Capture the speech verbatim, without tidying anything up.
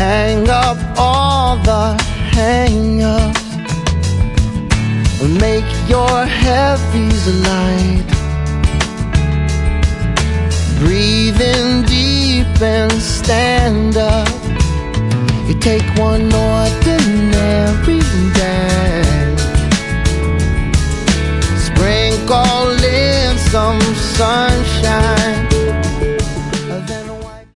hang up all the hang-ups, make your heavies light. Breathe in deep and stand up. You take one ordinary day, sprinkle in some sunshine,